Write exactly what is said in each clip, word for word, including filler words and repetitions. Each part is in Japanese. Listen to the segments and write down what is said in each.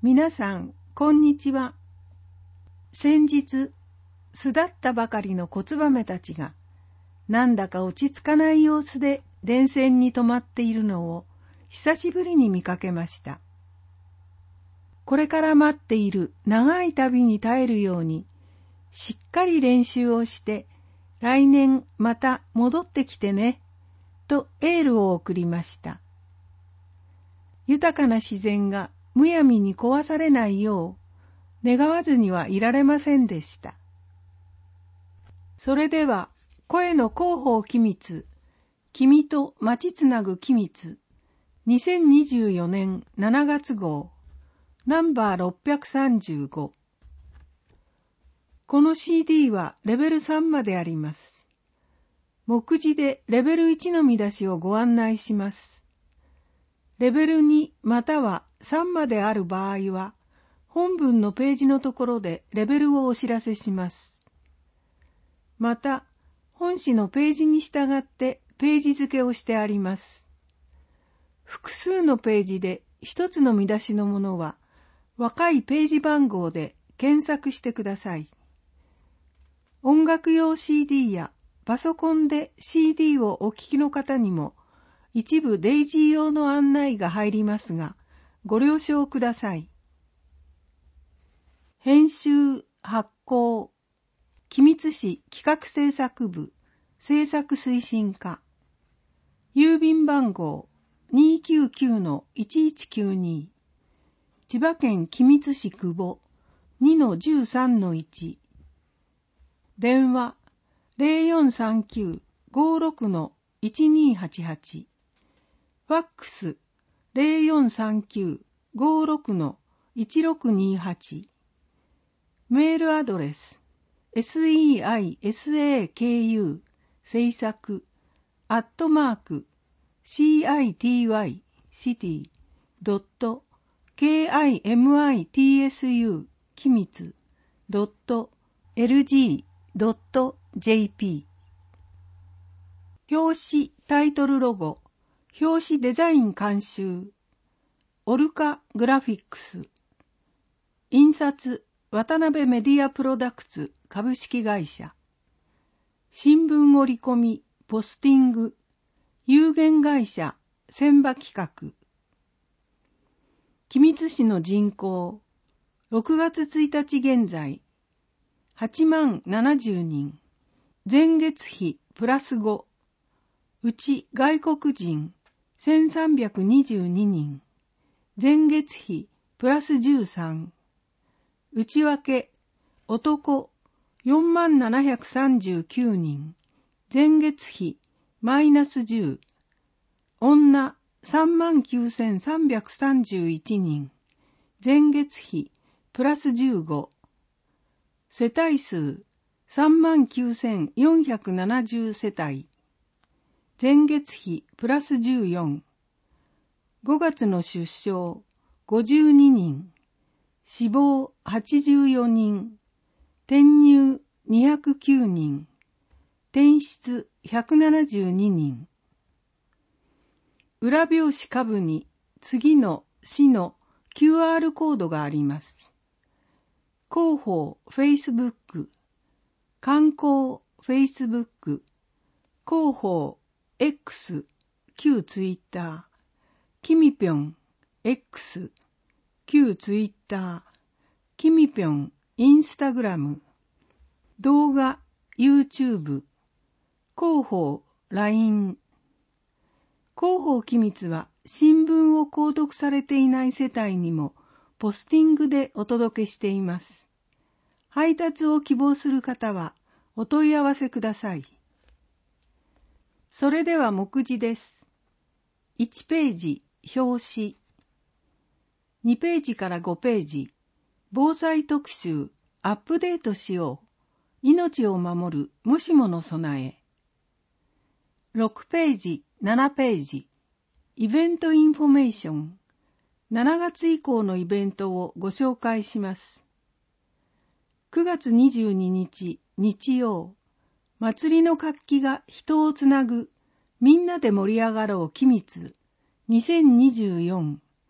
皆さん、こんにちは。先日、巣立ったばかりの小ツバメたちが、なんだか落ち着かない様子で電線に止まっているのを久しぶりに見かけました。これから待っている長い旅に耐えるように、しっかり練習をして、来年また戻ってきてね、とエールを送りました。豊かな自然がむやみに壊されないよう、願わずにはいられませんでした。それでは、声の広報機密、君と街つなぐ機密、にせんにじゅうよねんしちがつ号、ナンバーろっぴゃくさんじゅうご。この シーディー はレベルさんまであります。目次でレベルいちの見出しをご案内します。レベルにまたはさんまである場合は、本文のページのところでレベルをお知らせします。また、本誌のページに従ってページ付けをしてあります。複数のページで一つの見出しのものは、若いページ番号で検索してください。音楽用 シーディー やパソコンで シーディー をお聞きの方にも、一部デイジー用の案内が入りますが、ご了承ください。編集、発行、君津市企画制作部、制作推進課、郵便番号 にーきゅうきゅうのいちいちきゅうに、千葉県君津市久保 にのじゅうさんのいち、電話 ゼロよんさんきゅう ごろくのいちにはちはち、ファックス ゼロよんさんきゅう ごろくのいちろくにはち、メールアドレス セイサク 制作アットマーク シーアイティーワイ シティ ドット ケーアイエムアイティーエスユー 機密 ドット エルジー ドット ジェーピー 表紙タイトルロゴ表紙デザイン監修オルカグラフィックス印刷渡辺メディアプロダクツ株式会社新聞折り込みポスティング有限会社千葉企画君津市の人口ろくがつついたち現在はちまんななじゅうにん前月比プラスごうち外国人せんさんびゃくにじゅうににん前月比プラスじゅうさん内訳男よんまんななひゃくさんじゅうきゅうにん前月比マイナスじゅう女さんまんきゅうせんさんびゃくさんじゅういちにん前月比プラスじゅうご世帯数さんまんきゅうせんよんひゃくななじゅう世帯前月比プラスじゅうよんごがつの出生ごじゅうににん死亡はちじゅうよにん転入にひゃくきゅうにん転出ひゃくななじゅうににん裏表紙下部に次の市の キューアール コードがあります。広報 Facebook 観光 Facebook 広報 X 旧 Twitter キミピョン X 旧 Twitter キミピョン Instagram 動画 YouTube 広報 ライン 広報機密は新聞を購読されていない世帯にもポスティングでお届けしています。配達を希望する方はお問い合わせください。それでは目次です。いちページ表紙にページからごページ防災特集アップデートしよう命を守るもしもの備えろくページななページイベントインフォメーションしちがつ以降のイベントをご紹介します。くがつにじゅうににち日曜祭りの活気が人をつなぐみんなで盛り上がろう機密にせんにじゅうよん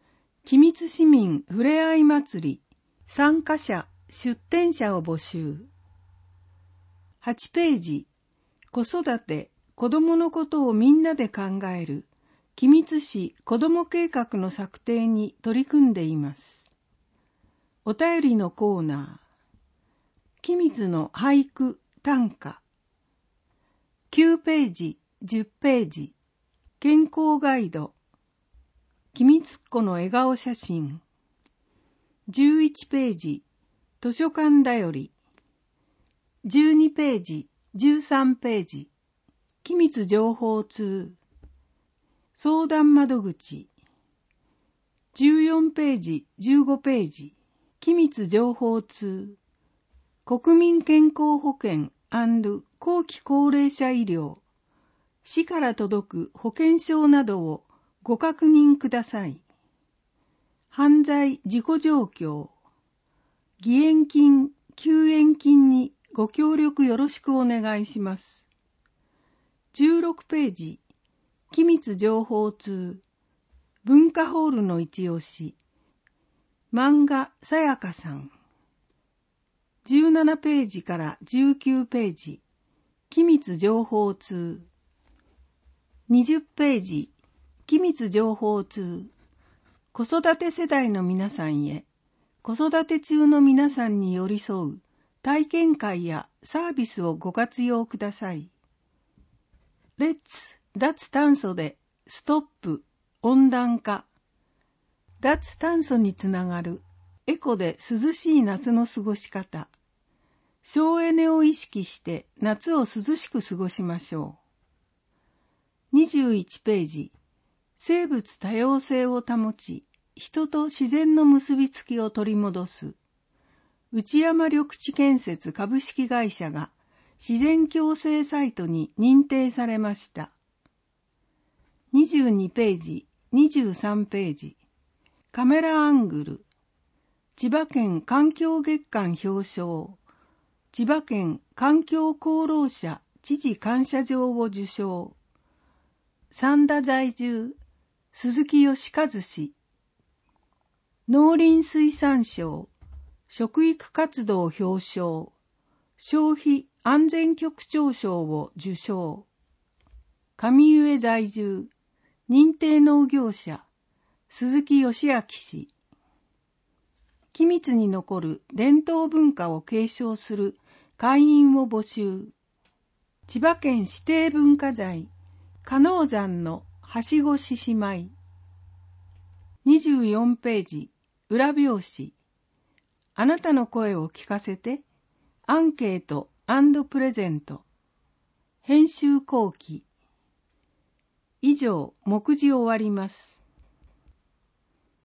君津市民ふれあい祭り参加者出展者を募集。はちページ、子育て、子どものことをみんなで考える君津市子ども計画の策定に取り組んでいます。お便りのコーナー、君津の俳句短歌。きゅうページ、じゅっページ、健康ガイド。君津っ子の笑顔写真。じゅういちページ、図書館だより。じゅうにページ、じゅうさんページ、君津情報通。相談窓口。じゅうよんページ、じゅうごページ、君津情報通。国民健康保険&後期高齢者医療。市から届く保険証などをご確認ください。犯罪事故状況。義援金、救援金にご協力よろしくお願いします。じゅうろくページ、君津情報通。文化ホールの一押し。漫画さやかさん。じゅうななページからじゅうきゅうページ、君津情報通。にじゅっページ、君津情報通。子育て世代の皆さんへ、子育て中の皆さんに寄り添う体験会やサービスをご活用ください。レッツ脱炭素でストップ温暖化。脱炭素につながるエコで涼しい夏の過ごし方。省エネを意識して夏を涼しく過ごしましょう。にじゅういちページ、生物多様性を保ち、人と自然の結びつきを取り戻す。内山緑地建設株式会社が自然共生サイトに認定されました。にじゅうにページ、にじゅうさんページ、カメラアングル。千葉県環境月間表彰。千葉県環境功労者知事感謝状を受賞。三田在住、鈴木義和氏。農林水産省、食育活動表彰。消費安全局長賞を受賞。上上在住、認定農業者、鈴木義明氏。君津に残る伝統文化を継承する会員を募集。千葉県指定文化財、加納山のはしご獅子舞。にじゅうよんページ、裏表紙。あなたの声を聞かせて、アンケート&プレゼント。編集後期。以上、目次終わります。